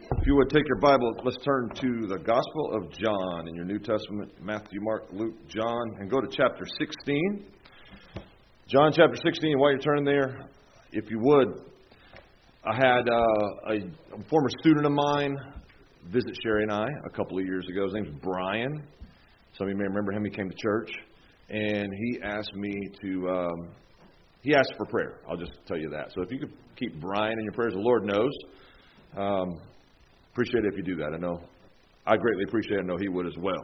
If you would take your Bible, let's turn to the Gospel of John in your New Testament, Matthew, Mark, Luke, John, and go to chapter 16. John chapter 16, while you're turning there, if you would, I had a former student of mine visit Sherry and I a couple of years ago. His name's Brian. Some of you may remember him. He came to church, and he asked me to, he asked for prayer. I'll just tell you that. So if you could keep Brian in your prayers, the Lord knows. Appreciate it if you do that. I know I greatly appreciate it. I know he would as well.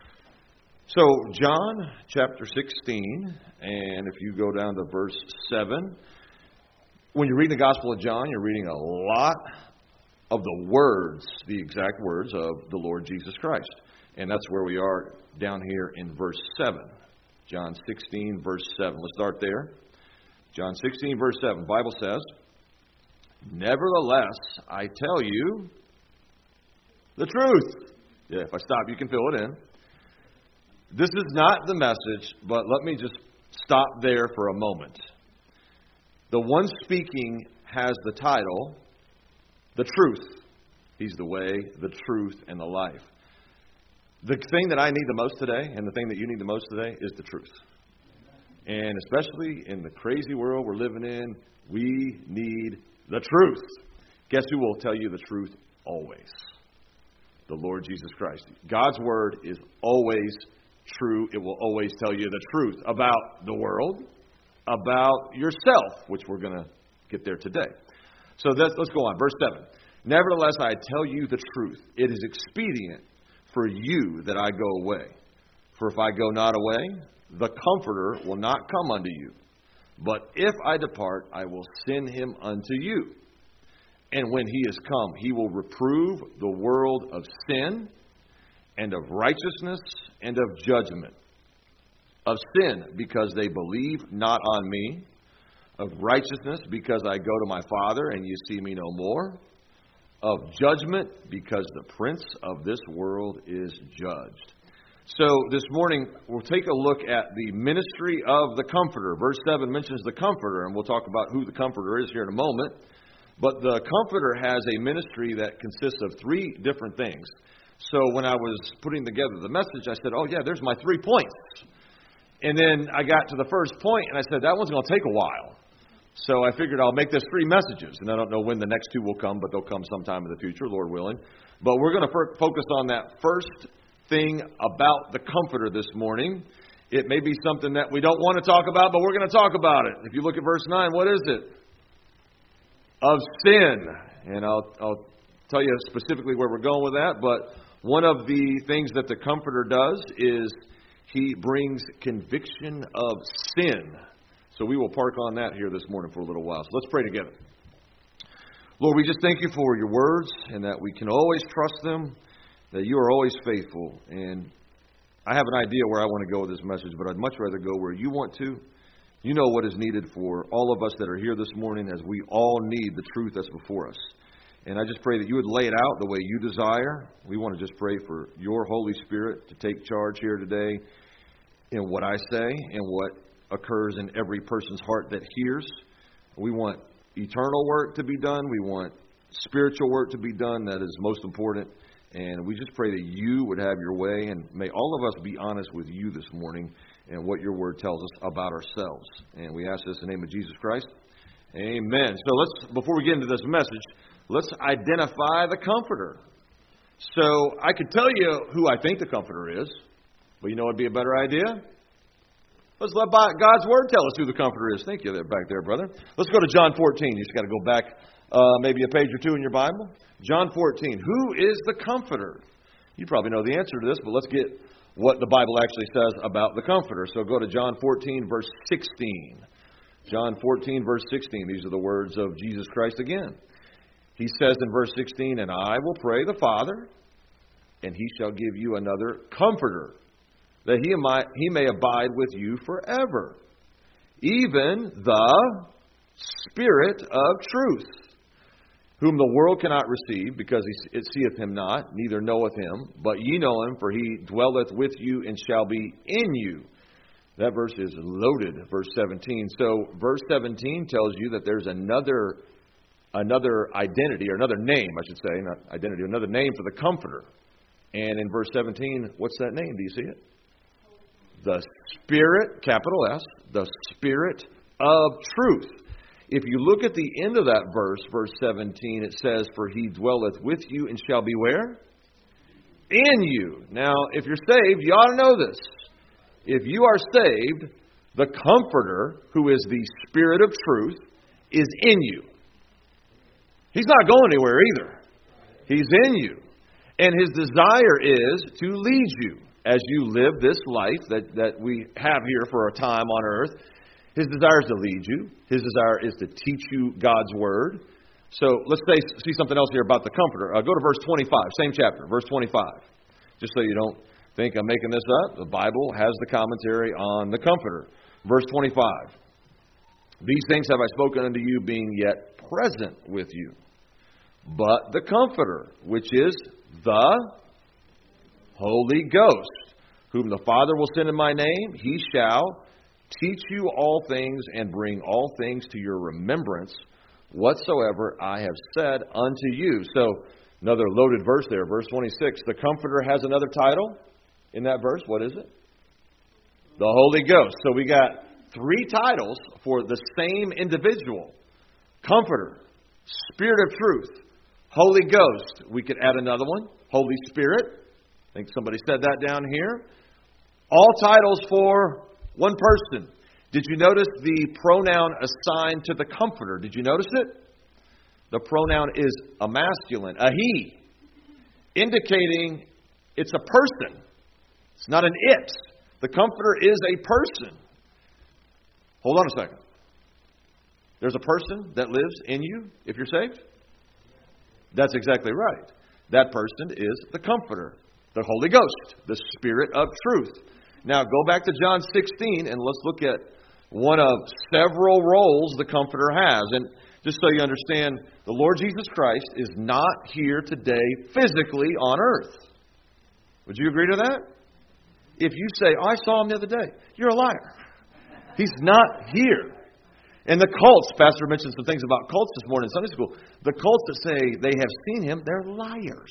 So John chapter 16, and if you go down to verse 7, when you read the Gospel of John, you're reading a lot of the words, the exact words of the Lord Jesus Christ. And that's where we are down here in verse 7. John 16, verse 7. Let's start there. John 16, verse 7. The Bible says, "Nevertheless, I tell you the truth." Yeah, if I stop, you can fill it in. This is not the message, but let me just stop there for a moment. The one speaking has the title, The Truth. He's the way, the truth, and the life. The thing that I need the most today, and the thing that you need the most today, is the truth. And especially in the crazy world we're living in, we need the truth. Guess who will tell you the truth always? The Lord Jesus Christ. God's Word is always true. It will always tell you the truth about the world, about yourself, which we're going to get there today. So let's go on. Verse 7. "Nevertheless, I tell you the truth. It is expedient for you that I go away. For if I go not away, the Comforter will not come unto you. But if I depart, I will send him unto you. And when he is come, he will reprove the world of sin and of righteousness and of judgment. Of sin, because they believe not on me. Of righteousness, because I go to my Father and you see me no more. Of judgment, because the prince of this world is judged." So this morning, we'll take a look at the ministry of the Comforter. Verse 7 mentions the Comforter, and we'll talk about who the Comforter is here in a moment. But the Comforter has a ministry that consists of three different things. So when I was putting together the message, I said, oh yeah, there's my 3 points. And then I got to the first point, and I said, that one's going to take a while. So I figured I'll make this 3 messages. And I don't know when the next 2 will come, but they'll come sometime in the future, Lord willing. But we're going to focus on that first thing about the Comforter this morning. It may be something that we don't want to talk about, but we're going to talk about it. If you look at verse 9, what is it? Of sin. And I'll tell you specifically where we're going with that. But one of the things that the Comforter does is he brings conviction of sin. So we will park on that here this morning for a little while. So let's pray together. Lord, we just thank you for your words and that we can always trust them, that you are always faithful. And I have an idea where I want to go with this message, but I'd much rather go where you want to. You know what is needed for all of us that are here this morning, as we all need the truth that's before us. And I just pray that you would lay it out the way you desire. We want to just pray for your Holy Spirit to take charge here today in what I say and what occurs in every person's heart that hears. We want eternal work to be done. We want spiritual work to be done. That is most important. And we just pray that you would have your way. And may all of us be honest with you this morning and what your word tells us about ourselves. And we ask this in the name of Jesus Christ. Amen. So before we get into this message, let's identify the Comforter. So I could tell you who I think the Comforter is, but you know what would be a better idea? Let's let God's Word tell us who the Comforter is. Thank you there, back there, brother. Let's go to John 14. You just got to go back maybe a page or 2 in your Bible. John 14. Who is the Comforter? You probably know the answer to this, but let's get what the Bible actually says about the Comforter. So go to John 14, verse 16. John 14, verse 16. These are the words of Jesus Christ again. He says in verse 16, "And I will pray the Father, and he shall give you another Comforter, that he may abide with you forever, even the Spirit of truth, whom the world cannot receive, because it seeth him not, neither knoweth him. But ye know him, for he dwelleth with you and shall be in you." That verse is loaded, verse 17. So verse 17 tells you that there's another another identity, or another name, I should say, not identity, another name for the Comforter. And in verse 17, what's that name? Do you see it? The Spirit, capital S, the Spirit of truth. If you look at the end of that verse, verse 17, it says, "For he dwelleth with you and shall be where? In you." Now, if you're saved, you ought to know this. If you are saved, the Comforter, who is the Spirit of truth, is in you. He's not going anywhere either. He's in you. And His desire is to lead you as you live this life that we have here for a time on earth. His desire is to lead you. His desire is to teach you God's Word. So let's see something else here about the Comforter. Go to verse 25, same chapter, verse 25. Just so you don't think I'm making this up, the Bible has the commentary on the Comforter. Verse 25. "These things have I spoken unto you, being yet present with you. But the Comforter, which is the Holy Ghost, whom the Father will send in my name, He shall teach you all things and bring all things to your remembrance, whatsoever I have said unto you." So, another loaded verse there, verse 26. The Comforter has another title in that verse. What is it? The Holy Ghost. So we got three titles for the same individual. Comforter, Spirit of truth, Holy Ghost. We could add another one, Holy Spirit. I think somebody said that down here. All titles for one person. Did you notice the pronoun assigned to the Comforter? Did you notice it? The pronoun is a masculine, a he, indicating it's a person. It's not an it. The Comforter is a person. Hold on a second. There's a person that lives in you if you're saved? That's exactly right. That person is the Comforter, the Holy Ghost, the Spirit of truth. Now go back to John 16 and let's look at one of several roles the Comforter has. And just so you understand, the Lord Jesus Christ is not here today physically on earth. Would you agree to that? If you say, "Oh, I saw Him the other day," you're a liar. He's not here. And the cults, Pastor mentioned some things about cults this morning in Sunday school. The cults that say they have seen Him, they're liars.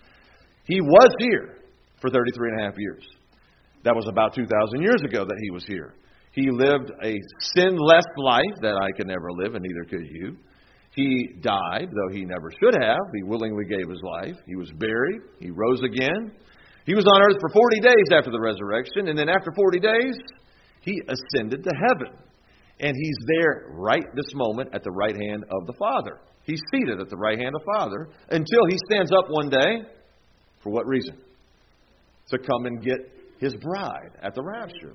He was here for 33 and a half years. That was about 2,000 years ago that He was here. He lived a sinless life that I could never live, and neither could you. He died, though He never should have. He willingly gave His life. He was buried. He rose again. He was on earth for 40 days after the resurrection, and then after 40 days, He ascended to heaven. And He's there right this moment at the right hand of the Father. He's seated at the right hand of the Father until He stands up one day. For what reason? To come and get His bride at the rapture.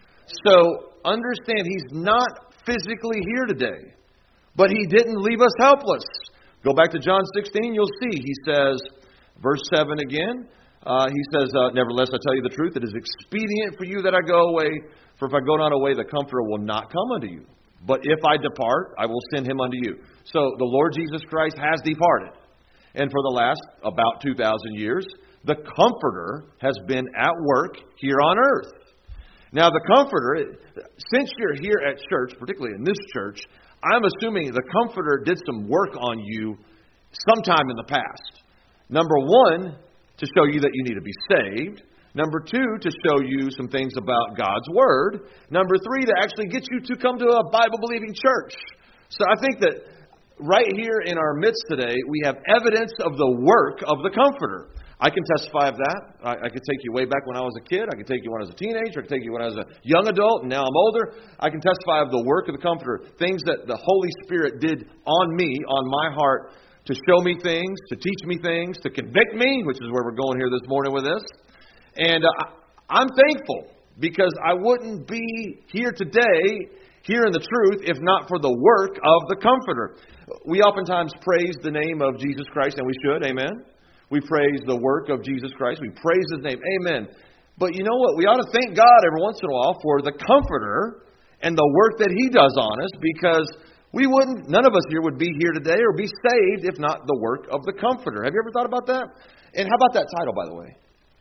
So understand, He's not physically here today. But He didn't leave us helpless. Go back to John 16, you'll see. He says, verse 7 again, He says, "Nevertheless, I tell you the truth, it is expedient for you that I go away. For if I go not away, the Comforter will not come unto you. But if I depart, I will send Him unto you." So the Lord Jesus Christ has departed. And for the last about 2,000 years, the Comforter has been at work here on earth. Now the Comforter, since you're here at church, particularly in this church, I'm assuming the Comforter did some work on you sometime in the past. Number one, to show you that you need to be saved. Number two, to show you some things about God's Word. Number three, to actually get you to come to a Bible-believing church. So I think that right here in our midst today, we have evidence of the work of the Comforter. I can testify of that. I could take you way back when I was a kid. I could take you when I was a teenager. I could take you when I was a young adult, and now I'm older. I can testify of the work of the Comforter, things that the Holy Spirit did on me, on my heart, to show me things, to teach me things, to convict me, which is where we're going here this morning with this. And I'm thankful because I wouldn't be here today, hearing the truth, if not for the work of the Comforter. We oftentimes praise the name of Jesus Christ, and we should, amen. We praise the work of Jesus Christ. We praise His name, amen. But you know what? We ought to thank God every once in a while for the Comforter and the work that He does on us, because none of us here would be here today or be saved if not the work of the Comforter. Have you ever thought about that? And how about that title, by the way?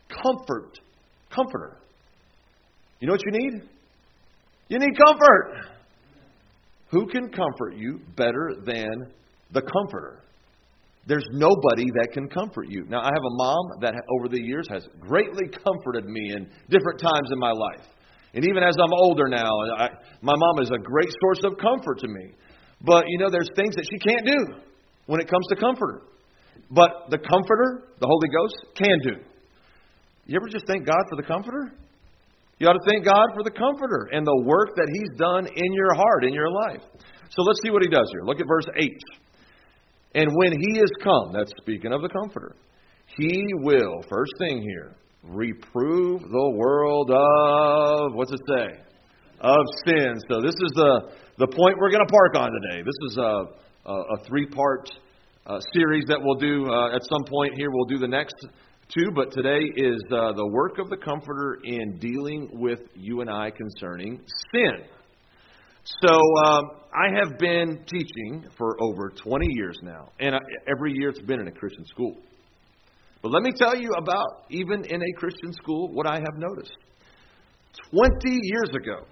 Comforter. You know what you need? You need comfort. Who can comfort you better than the Comforter. There's nobody that can comfort you. Now, I have a mom that over the years has greatly comforted me in different times in my life. And even as I'm older now, my mom is a great source of comfort to me. But, there's things that she can't do when it comes to comforter. But the Comforter, the Holy Ghost, can do. You ever just thank God for the Comforter? You ought to thank God for the Comforter and the work that He's done in your heart, in your life. So let's see what He does here. Look at verse 8. And when He is come, that's speaking of the Comforter, He will, first thing here, reprove the world of, what's it say? Of sin. So this is the point we're going to park on today. This is a three-part series that we'll do at some point here. We'll do the next two, but today is the work of the Comforter in dealing with you and I concerning sin. So I have been teaching for over 20 years now, and every year it's been in a Christian school. But let me tell you about, even in a Christian school, what I have noticed. 20 years ago,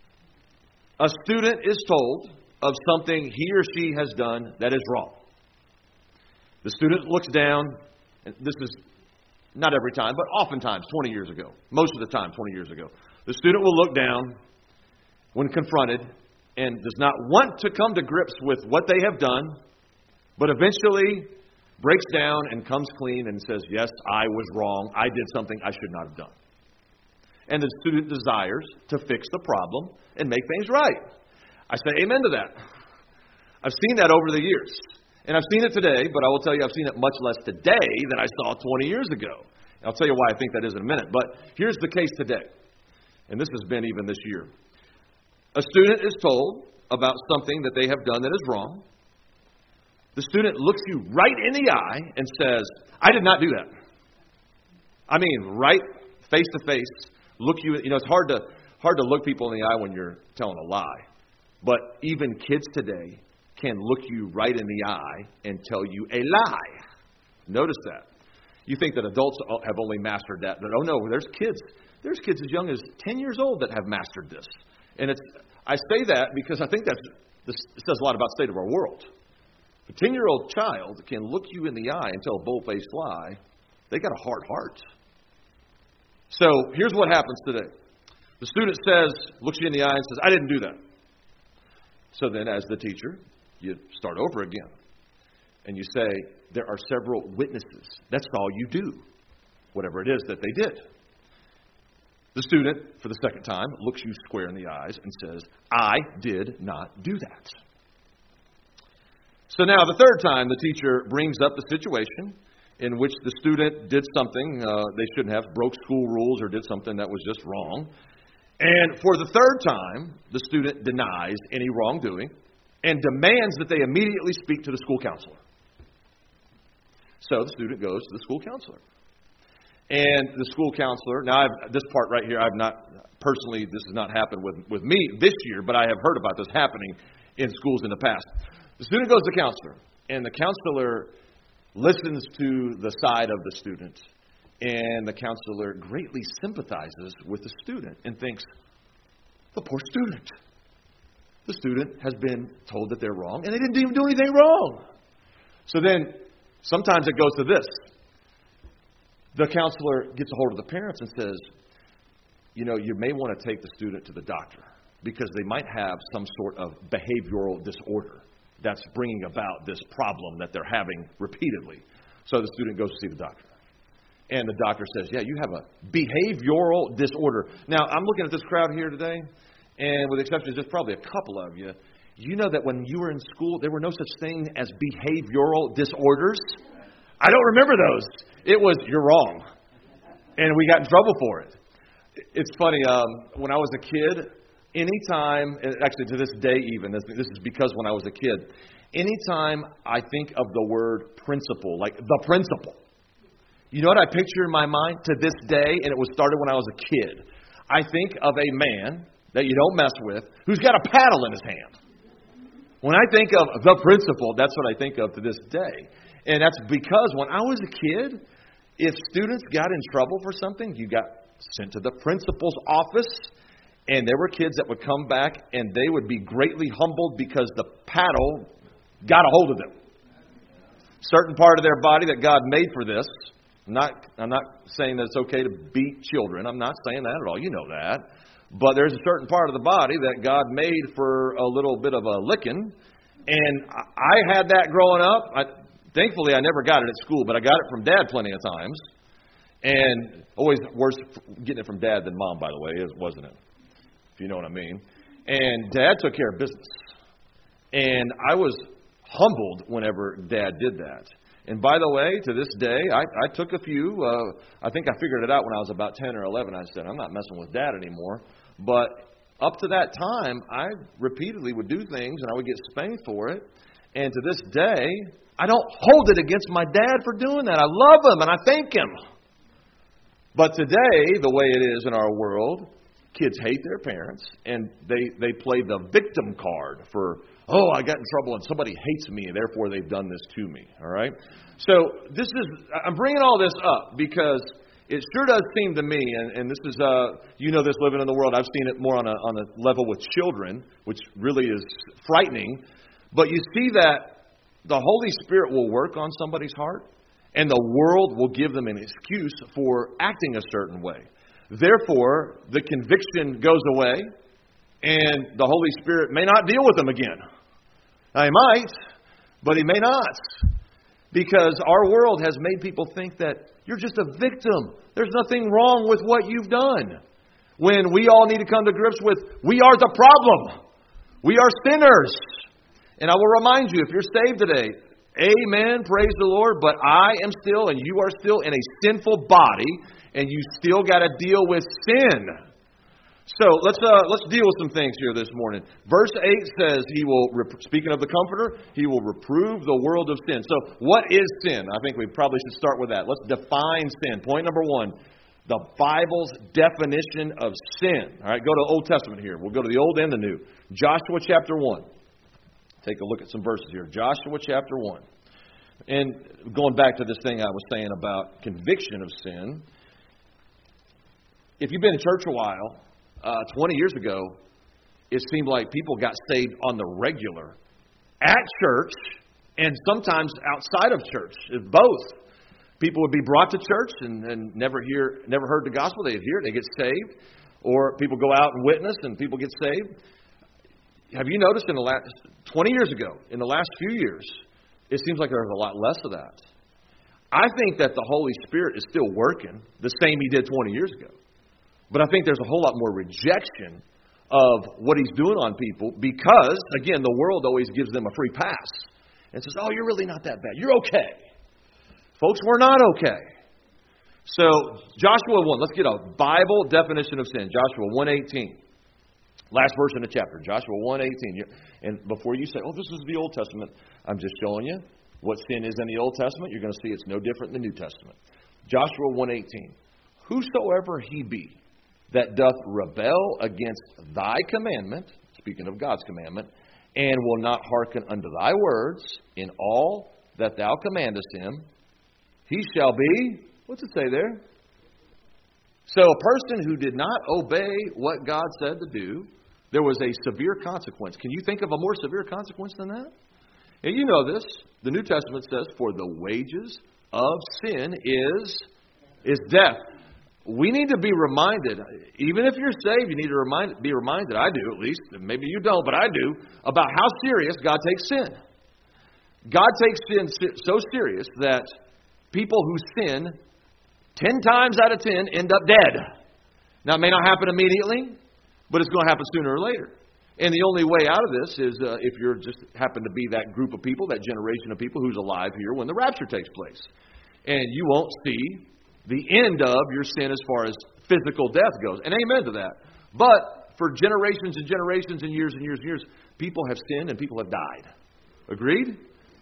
a student is told of something he or she has done that is wrong. The student looks down, and this is not every time, but oftentimes 20 years ago, most of the time 20 years ago, the student will look down when confronted and does not want to come to grips with what they have done, but eventually breaks down and comes clean and says, yes, I was wrong. I did something I should not have done. And the student desires to fix the problem and make things right. I say amen to that. I've seen that over the years. And I've seen it today, but I will tell you I've seen it much less today than I saw 20 years ago. And I'll tell you why I think that is in a minute. But here's the case today. And this has been even this year. A student is told about something that they have done that is wrong. The student looks you right in the eye and says, I did not do that. I mean, right face to face, look you, it's hard to look people in the eye when you're telling a lie. But even kids today can look you right in the eye and tell you a lie. Notice that. You think that adults have only mastered that. But oh no, there's kids as young as 10 years old that have mastered this. And I say that because I think it says a lot about the state of our world. A 10-year-old child can look you in the eye and tell a bold-faced lie. They got a hard heart. So here's what happens today. The student looks you in the eye and says, I didn't do that. So then as the teacher, you start over again. And you say, there are several witnesses. That's all you do. Whatever it is that they did. The student, for the second time, looks you square in the eyes and says, I did not do that. So now the third time, the teacher brings up the situation in which the student did something they shouldn't have, broke school rules or did something that was just wrong. And for the third time, the student denies any wrongdoing and demands that they immediately speak to the school counselor. So the student goes to the school counselor. And the school counselor, now this part right here, I've not, personally, this has not happened with me this year, but I have heard about this happening in schools in the past. The student goes to the counselor, and the counselor listens to the side of the student, and the counselor greatly sympathizes with the student and thinks, the poor student. The student has been told that they're wrong, and they didn't even do anything wrong. So then, sometimes it goes to this. The counselor gets a hold of the parents and says, you may want to take the student to the doctor because they might have some sort of behavioral disorder that's bringing about this problem that they're having repeatedly. So the student goes to see the doctor. And the doctor says, yeah, you have a behavioral disorder. Now, I'm looking at this crowd here today, and with the exception of just probably a couple of you, you know that when you were in school, there were no such thing as behavioral disorders. I don't remember those. It was, you're wrong. And we got in trouble for it. It's funny, when I was a kid, anytime, actually to this day even, this is because when I was a kid, anytime I think of the word principal, like the principal, you know what I picture in my mind to this day, and it was started when I was a kid. I think of a man that you don't mess with who's got a paddle in his hand. When I think of the principal, that's what I think of to this day. And that's because when I was a kid, if students got in trouble for something, you got sent to the principal's office, and there were kids that would come back, and they would be greatly humbled because the paddle got a hold of them. certain part of their body that God made for this. I'm not saying that it's okay to beat children. I'm not saying that at all. You know that. But there's a certain part of the body that God made for a little bit of a licking. And I had that growing up. Thankfully, I never got it at school, but I got it from Dad plenty of times. And always worse getting it from Dad than Mom, by the way, wasn't it? If you know what I mean. And Dad took care of business. And I was humbled whenever Dad did that. And by the way, to this day, I took a few. I think I figured it out when I was about 10 or 11. I said, I'm not messing with Dad anymore. But up to that time, I repeatedly would do things, and I would get spanked for it. And to this day, I don't hold it against my dad for doing that. I love him, and I thank him. But today, the way it is in our world, kids hate their parents, and they play the victim card for, oh, I got in trouble and somebody hates me, and therefore they've done this to me. All right? So I'm bringing all this up because it sure does seem to me, and this is, this living in the world, I've seen it more on a level with children, which really is frightening. But you see that the Holy Spirit will work on somebody's heart, and the world will give them an excuse for acting a certain way. Therefore, the conviction goes away, and the Holy Spirit may not deal with them again. Now, He might, but He may not. Because our world has made people think that you're just a victim. There's nothing wrong with what you've done. When we all need to come to grips with, we are the problem. We are sinners. And I will remind you, if you're saved today, amen, praise the Lord, but I am still, and you are still in a sinful body, and you still got to deal with sin. So let's deal with some things here this morning. Verse 8 says, He will, speaking of the Comforter, He will reprove the world of sin. So what is sin? I think we probably should start with that. Let's define sin. Point number 1, the Bible's definition of sin. All right, go to Old Testament here. We'll go to the Old and the New. Joshua chapter 1. Take a look at some verses here. Joshua chapter 1. And going back to this thing I was saying about conviction of sin. If you've been in church a while, 20 years ago, it seemed like people got saved on the regular at church and sometimes outside of church. It's both. People would be brought to church and never heard the gospel. They'd hear it, they get saved. Or people go out and witness and people get saved. Have you noticed in the last 20 years ago, in the last few years, it seems like there's a lot less of that. I think that the Holy Spirit is still working the same He did 20 years ago. But I think there's a whole lot more rejection of what He's doing on people because, again, the world always gives them a free pass and says, oh, you're really not that bad. You're okay. Folks, we're not okay. So, Joshua 1, let's get a Bible definition of sin. Joshua 1:18. Last verse in the chapter, Joshua 1:18. And before you say, oh, this is the Old Testament, I'm just showing you what sin is in the Old Testament. You're going to see it's no different in the New Testament. Joshua 1:18. Whosoever he be that doth rebel against thy commandment, speaking of God's commandment, and will not hearken unto thy words in all that thou commandest him, he shall be, what's it say there? So a person who did not obey what God said to do, there was a severe consequence. Can you think of a more severe consequence than that? And you know this. The New Testament says, for the wages of sin is death. We need to be reminded, even if you're saved, you need to be reminded, I do at least, maybe you don't, but I do, about how serious God takes sin. God takes sin so serious that people who sin 10 times out of 10 end up dead. Now, it may not happen immediately, but it's going to happen sooner or later. And the only way out of this is if you're just happen to be that group of people, that generation of people who's alive here when the rapture takes place. And you won't see the end of your sin as far as physical death goes. And amen to that. But for generations and generations and years and years and years, people have sinned and people have died. Agreed?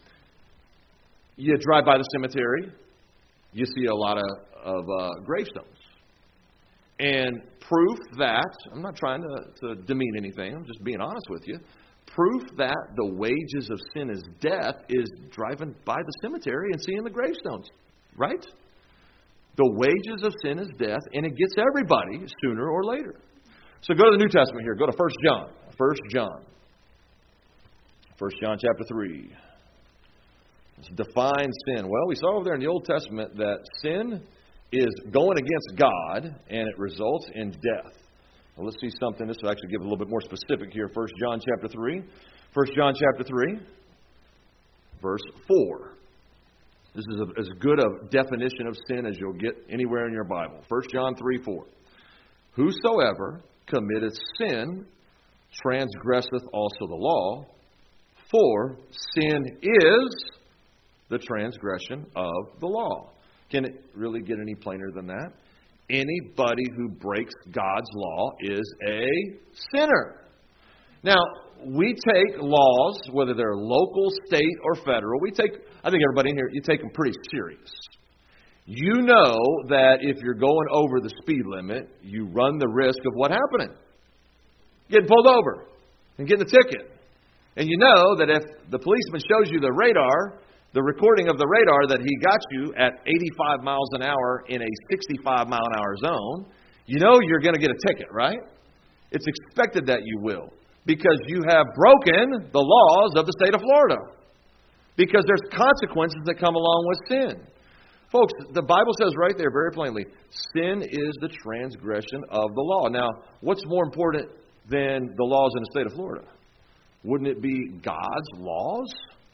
You drive by the cemetery, you see a lot of gravestones. And proof that, I'm not trying to demean anything, I'm just being honest with you, proof that the wages of sin is death is driving by the cemetery and seeing the gravestones. Right? The wages of sin is death, and it gets everybody sooner or later. So go to the New Testament here. Go to 1 John. 1 John. 1 John chapter 3. Define sin. Well, we saw over there in the Old Testament that sin is going against God, and it results in death. Well, let's see something. This will actually give a little bit more specific here. 1 John chapter 3. 1 John chapter 3, verse 4. This is as good a definition of sin as you'll get anywhere in your Bible. 1 John 3, 4. Whosoever committeth sin transgresseth also the law, for sin is the transgression of the law. Can it really get any plainer than that? Anybody who breaks God's law is a sinner. Now, we take laws, whether they're local, state, or federal, I think everybody in here, you take them pretty serious. You know that if you're going over the speed limit, you run the risk of what happening? Getting pulled over and getting a ticket. And you know that if the policeman shows you the recording of the radar that he got you at 85 miles an hour in a 65 mile an hour zone, you know you're going to get a ticket, right? It's expected that you will, because you have broken the laws of the state of Florida. Because there's consequences that come along with sin. Folks, the Bible says right there very plainly, sin is the transgression of the law. Now, what's more important than the laws in the state of Florida? Wouldn't it be God's laws?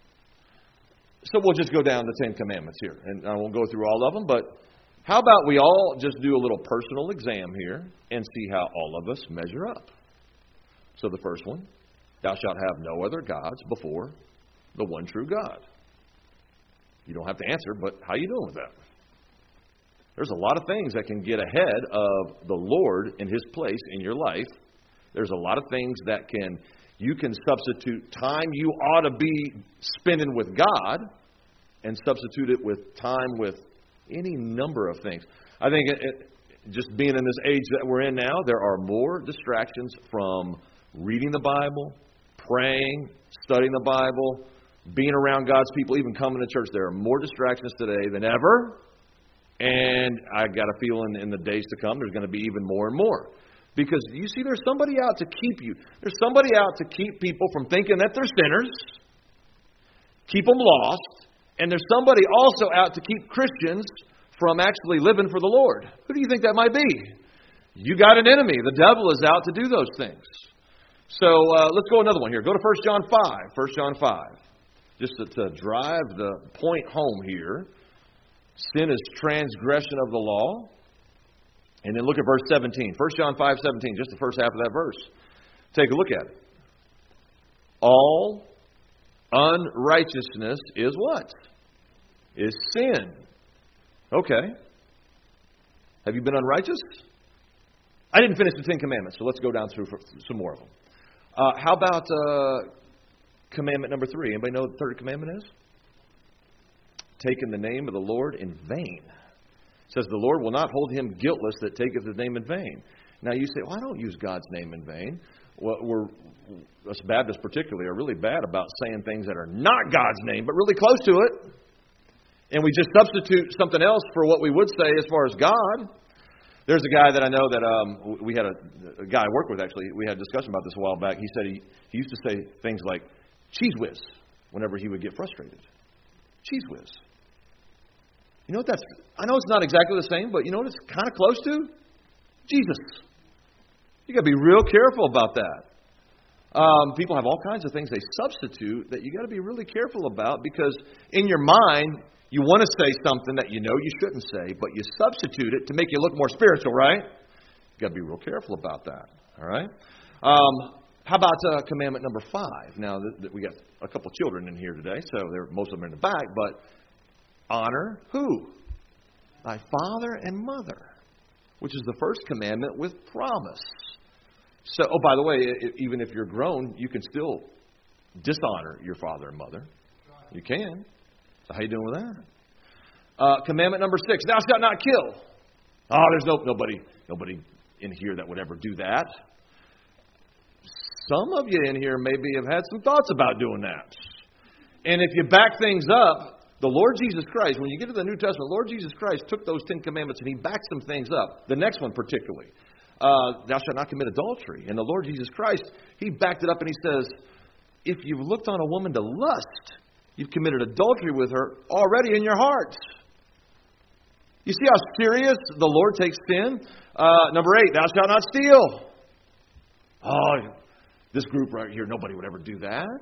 So we'll just go down the Ten Commandments here. And I won't go through all of them, but how about we all just do a little personal exam here and see how all of us measure up? So the first one, thou shalt have no other gods before the one true God. You don't have to answer, but how are you doing with that? There's a lot of things that can get ahead of the Lord in His place in your life. There's a lot of things that you can substitute time you ought to be spending with God and substitute it with time with any number of things. I think just being in this age that we're in now, there are more distractions from reading the Bible, praying, studying the Bible, being around God's people, even coming to church. There are more distractions today than ever. And I got a feeling in the days to come, there's going to be even more and more. Because you see, there's somebody out to keep you. There's somebody out to keep people from thinking that they're sinners, keep them lost, and there's somebody also out to keep Christians from actually living for the Lord. Who do you think that might be? You got an enemy. The devil is out to do those things. So let's go another one here. Go to 1 John 5. 1 John 5. Just to drive the point home here. Sin is transgression of the law. And then look at verse 17. 1 John 5:17, just the first half of that verse. Take a look at it. All unrighteousness is what? Is sin. Okay. Have you been unrighteous? I didn't finish the Ten Commandments, so let's go down through some more of them. How about commandment number 3? Anybody know what the third commandment is? Taking the name of the Lord in vain. It says, the Lord will not hold him guiltless that taketh his name in vain. Now you say, well, I don't use God's name in vain. Well, us Baptists particularly are really bad about saying things that are not God's name, but really close to it. And we just substitute something else for what we would say as far as God. There's a guy that I know that we had a guy I work with, actually. We had a discussion about this a while back. He said he used to say things like, cheese whiz, whenever he would get frustrated. Cheese whiz. You know what that's... I know it's not exactly the same, but you know what it's kind of close to? Jesus. You got to be real careful about that. People have all kinds of things they substitute that you got to be really careful about, because in your mind, you want to say something that you know you shouldn't say, but you substitute it to make you look more spiritual, right? You got to be real careful about that. All right? How about commandment number 5? Now, we got a couple children in here today, so most of them are in the back, but honor who? Thy father and mother, which is the first commandment with promise. So, oh, by the way, even if you're grown, you can still dishonor your father and mother. You can. So how you doing with that? Commandment number 6, thou shalt not kill. Oh, there's nobody in here that would ever do that. Some of you in here maybe have had some thoughts about doing that. And if you back things up, the Lord Jesus Christ, when you get to the New Testament, Lord Jesus Christ took those 10 commandments and He backed some things up. The next one particularly, thou shalt not commit adultery. And the Lord Jesus Christ, He backed it up and He says, if you've looked on a woman to lust, You've committed adultery with her already in your heart. You see how serious the Lord takes sin? Number 8, thou shalt not steal. Oh, this group right here, nobody would ever do that.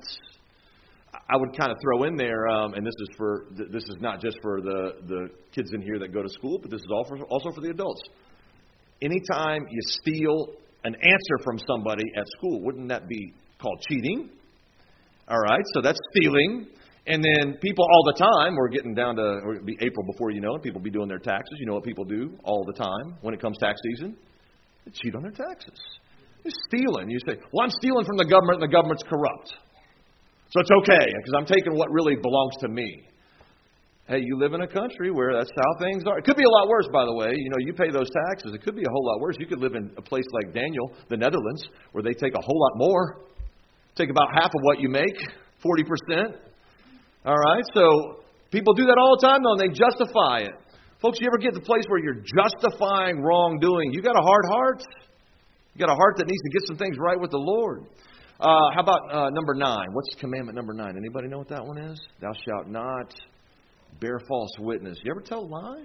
I would kind of throw in there, and this is not just for the kids in here that go to school, but this is also for the adults. Anytime you steal an answer from somebody at school, wouldn't that be called cheating? All right, so that's stealing. And then people all the time, we're getting down to, it'll be April before you know it, people be doing their taxes. You know what people do all the time when it comes tax season? They cheat on their taxes. They're stealing. You say, well, I'm stealing from the government and the government's corrupt. So it's okay because I'm taking what really belongs to me. Hey, you live in a country where that's how things are. It could be a lot worse, by the way. You know, you pay those taxes. It could be a whole lot worse. You could live in a place like Daniel, the Netherlands, where they take a whole lot more. Take about half of what you make, 40%. All right, so people do that all the time, though, and they justify it. Folks, you ever get to the place where you're justifying wrongdoing? You got a hard heart? You got a heart that needs to get some things right with the Lord. How about number 9? What's commandment number 9? Anybody know what that one is? Thou shalt not bear false witness. You ever tell a lie?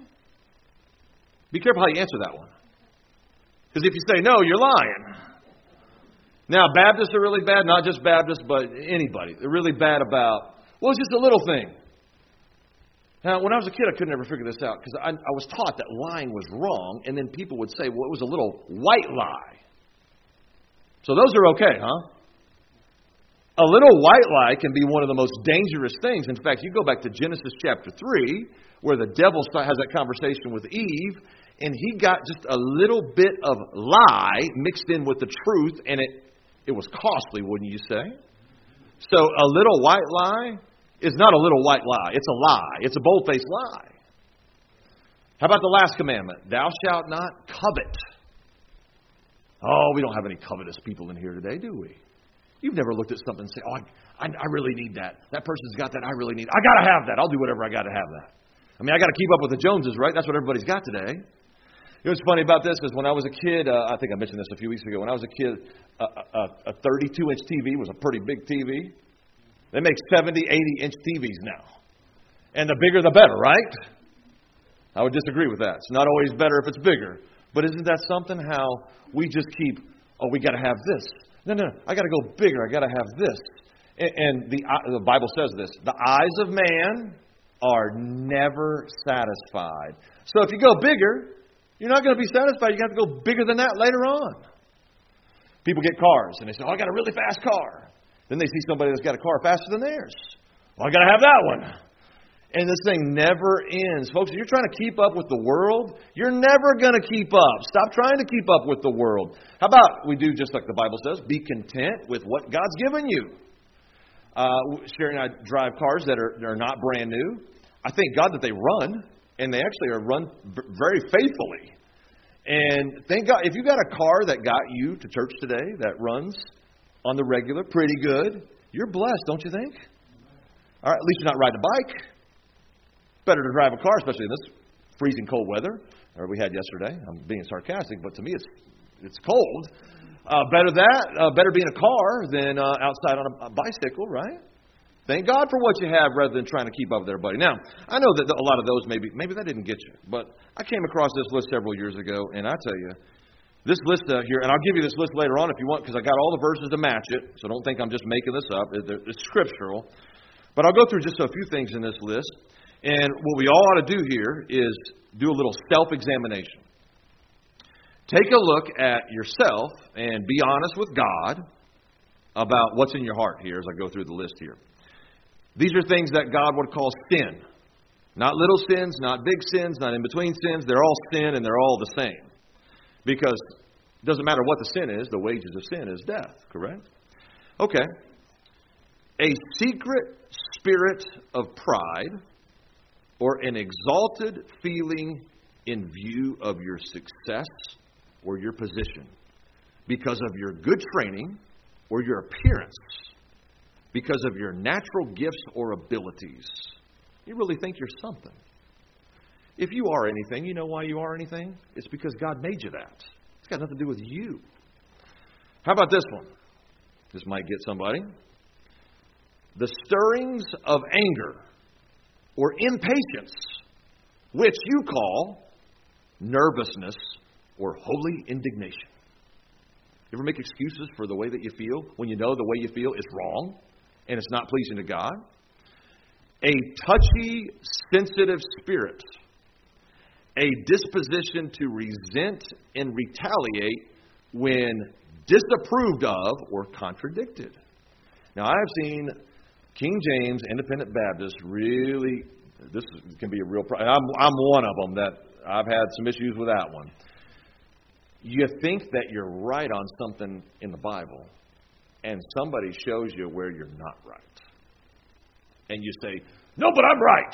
Be careful how you answer that one. Because if you say no, you're lying. Now, Baptists are really bad. Not just Baptists, but anybody. They're really bad about, well, it's just a little thing. Now, when I was a kid, I could never figure this out because I was taught that lying was wrong, and then people would say, well, it was a little white lie. So those are okay, huh? A little white lie can be one of the most dangerous things. In fact, you go back to Genesis chapter 3, where the devil has that conversation with Eve, and he got just a little bit of lie mixed in with the truth, and it was costly, wouldn't you say? So a little white lie is not a little white lie. It's a lie. It's a bold-faced lie. How about the last commandment? Thou shalt not covet. Oh, we don't have any covetous people in here today, do we? You've never looked at something and say, oh, I really need that. That person's got that. I really need it. I got to have that. I'll do whatever I got to have that. I mean, I got to keep up with the Joneses, right? That's what everybody's got today. You know what's funny about this is when I was a kid, I think I mentioned this a few weeks ago. When I was a kid, a 32-inch TV was a pretty big TV. They make 70, 80-inch TVs now. And the bigger the better, right? I would disagree with that. It's not always better if it's bigger. But isn't that something how we just keep, oh, we got to have this. No, I got to go bigger. I got to have this. And the Bible says this. The eyes of man are never satisfied. So if you go bigger, you're not going to be satisfied. You have to go bigger than that later on. People get cars and they say, oh, I got a really fast car. Then they see somebody that's got a car faster than theirs. Well, I got to have that one. And this thing never ends. Folks, if you're trying to keep up with the world, you're never going to keep up. Stop trying to keep up with the world. How about we do just like the Bible says, be content with what God's given you. Sherry and I drive cars that are not brand new. I thank God that they run, and they actually are run very faithfully. And thank God, if you got a car that got you to church today that runs on the regular pretty good, you're blessed, don't you think? All right, at least you're not riding a bike. Better to drive a car, especially in this freezing cold weather, or we had yesterday. I'm being sarcastic, but to me it's cold. Better be in a car than outside on a bicycle, right? Thank God for what you have rather than trying to keep up with everybody. Now, I know that a lot of those maybe that didn't get you, but I came across this list several years ago, and I tell you, this list here, and I'll give you this list later on if you want, because I got all the verses to match it, so don't think I'm just making this up. It's scriptural. But I'll go through just a few things in this list. And what we all ought to do here is do a little self-examination. Take a look at yourself and be honest with God about what's in your heart here as I go through the list here. These are things that God would call sin. Not little sins, not big sins, not in-between sins. They're all sin and they're all the same. Because it doesn't matter what the sin is, the wages of sin is death, correct? Okay. A secret spirit of pride or an exalted feeling in view of your success or your position because of your good training or your appearance, because of your natural gifts or abilities. You really think you're something. If you are anything, you know why you are anything? It's because God made you that. It's got nothing to do with you. How about this one? This might get somebody. the stirrings of anger or impatience, which you call nervousness or holy indignation. You ever make excuses for the way that you feel when you know the way you feel is wrong and it's not pleasing to God? A touchy, sensitive spirit. A disposition to resent and retaliate when disapproved of or contradicted. Now, I've seen King James Independent Baptists really, this can be a real problem. I'm one of them that I've had some issues with that one. You think that you're right on something in the Bible, and somebody shows you where you're not right. And you say, no, but I'm right.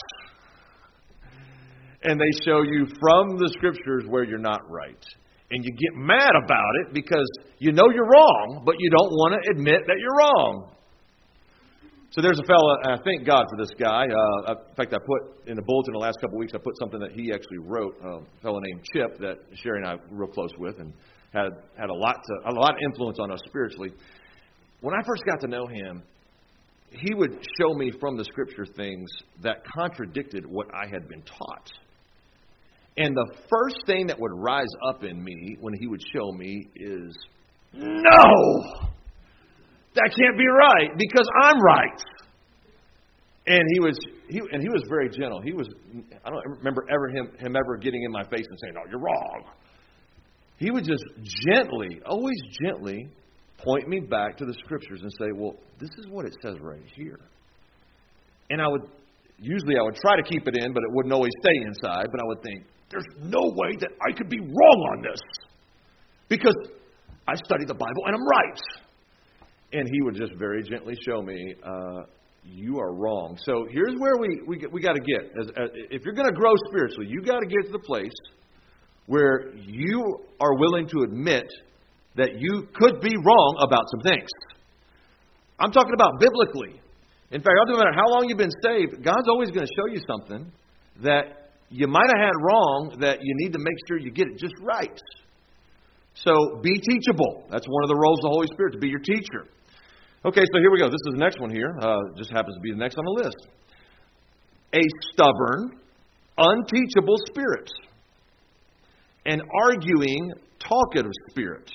And they show you from the Scriptures where you're not right. And you get mad about it because you know you're wrong, but you don't want to admit that you're wrong. So there's a fella, and I thank God for this guy. In fact, I put in the bulletin the last couple of weeks, I put something that he actually wrote, a fellow named Chip that Sherry and I were real close with and had a lot of influence on us spiritually. When I first got to know him, he would show me from the Scripture things that contradicted what I had been taught. And the first thing that would rise up in me when he would show me is, no! That can't be right because I'm right. And he was very gentle. I don't remember him ever getting in my face and saying, "No, you're wrong." He would just always gently point me back to the Scriptures and say, "Well, this is what it says right here." And I would try to keep it in, but it wouldn't always stay inside. But I would think, "There's no way that I could be wrong on this because I study the Bible and I'm right." And he would just very gently show me, you are wrong. So here's where we got to get. If you're going to grow spiritually, you got to get to the place where you are willing to admit that you could be wrong about some things. I'm talking about biblically. In fact, it doesn't matter how long you've been saved, God's always going to show you something that you might have had wrong that you need to make sure you get it just right. So be teachable. That's one of the roles of the Holy Spirit, to be your teacher. Okay, so here we go. This is the next one here. Just happens to be the next on the list. A stubborn, unteachable spirit. An arguing, talkative spirit.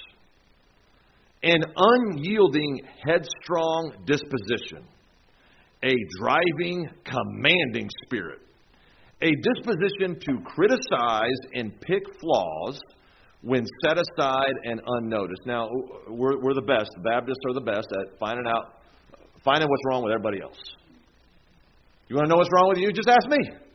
An unyielding, headstrong disposition. A driving, commanding spirit. A disposition to criticize and pick flaws when set aside and unnoticed. Now, we're the best. The Baptists are the best at finding what's wrong with everybody else. You want to know what's wrong with you? Just ask me.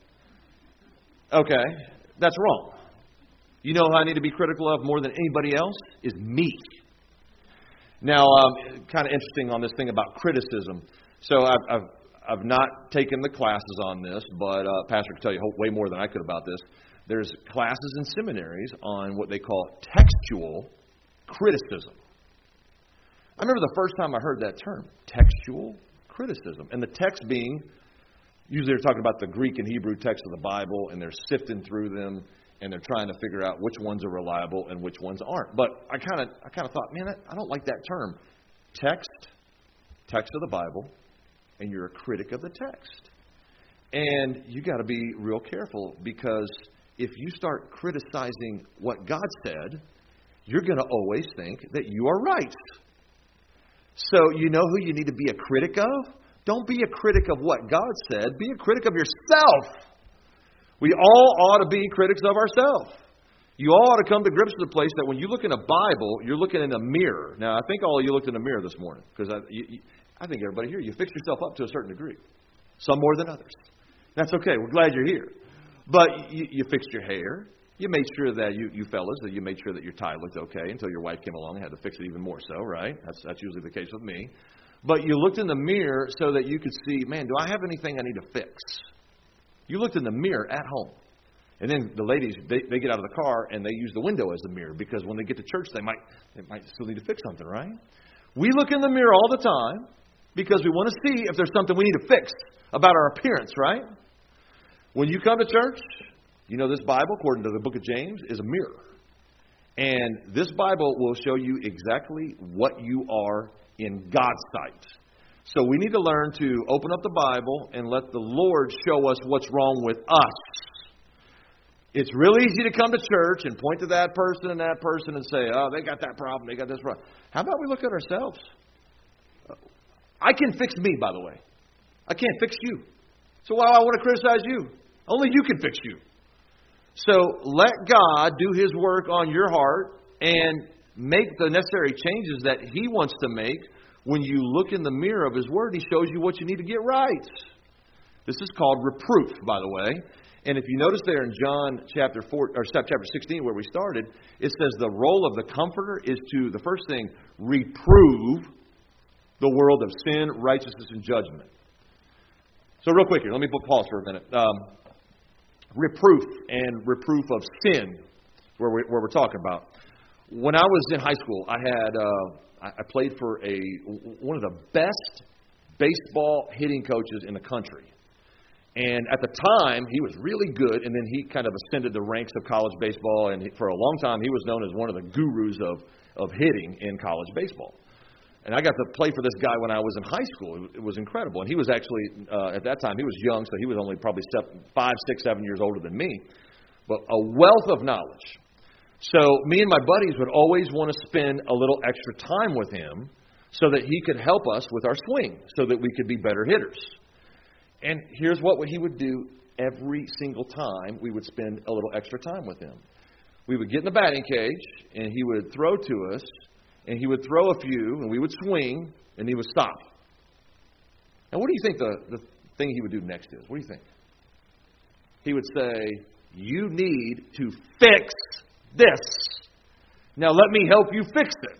Okay, that's wrong. You know who I need to be critical of more than anybody else? Is me. Now, kind of interesting on this thing about criticism. So I've not taken the classes on this, but Pastor can tell you way more than I could about this. There's classes in seminaries on what they call textual criticism. I remember the first time I heard that term, textual criticism. And the text being, usually they're talking about the Greek and Hebrew text of the Bible, and they're sifting through them, and they're trying to figure out which ones are reliable and which ones aren't. But I kind of thought, man, I don't like that term. Text of the Bible, and you're a critic of the text. And you got to be real careful, because if you start criticizing what God said, you're going to always think that you are right. So you know who you need to be a critic of? Don't be a critic of what God said. Be a critic of yourself. We all ought to be critics of ourselves. You all ought to come to grips with the place that when you look in a Bible, you're looking in a mirror. Now, I think all of you looked in a mirror this morning, because I think everybody here, you fix yourself up to a certain degree. Some more than others. That's okay. We're glad you're here. But you fixed your hair. You made sure that you fellas, that you made sure that your tie looked okay until your wife came along and had to fix it even more so, right? That's usually the case with me. But you looked in the mirror so that you could see, man, do I have anything I need to fix? You looked in the mirror at home. And then the ladies, they get out of the car and they use the window as the mirror, because when they get to church, they might still need to fix something, right? We look in the mirror all the time because we want to see if there's something we need to fix about our appearance, right? When you come to church, you know this Bible, according to the book of James, is a mirror. And this Bible will show you exactly what you are in God's sight. So we need to learn to open up the Bible and let the Lord show us what's wrong with us. It's real easy to come to church and point to that person and say, oh, they got that problem, they got this problem. How about we look at ourselves? I can fix me, by the way. I can't fix you. So why do I want to criticize you? Only you can fix you. So let God do His work on your heart and make the necessary changes that He wants to make. When you look in the mirror of His Word, He shows you what you need to get right. This is called reproof, by the way. And if you notice there in John chapter 16, where we started, it says the role of the comforter is to, the first thing, reprove the world of sin, righteousness, and judgment. So real quick here, let me pause for a minute. Reproof and reproof of sin, where we're talking about. When I was in high school, I played for one of the best baseball hitting coaches in the country. And at the time, he was really good, and then he kind of ascended the ranks of college baseball, and for a long time, he was known as one of the gurus of hitting in college baseball. And I got to play for this guy when I was in high school. It was incredible. And he was actually, at that time, he was young, so he was only probably 5, 6, 7 years older than me, but a wealth of knowledge. So me and my buddies would always want to spend a little extra time with him so that he could help us with our swing, so that we could be better hitters. And here's what he would do every single time we would spend a little extra time with him. We would get in the batting cage, and he would throw to us, and he would throw a few, and we would swing, and he would stop. Now, what do you think the thing he would do next is? What do you think? He would say, you need to fix this. Now, let me help you fix it.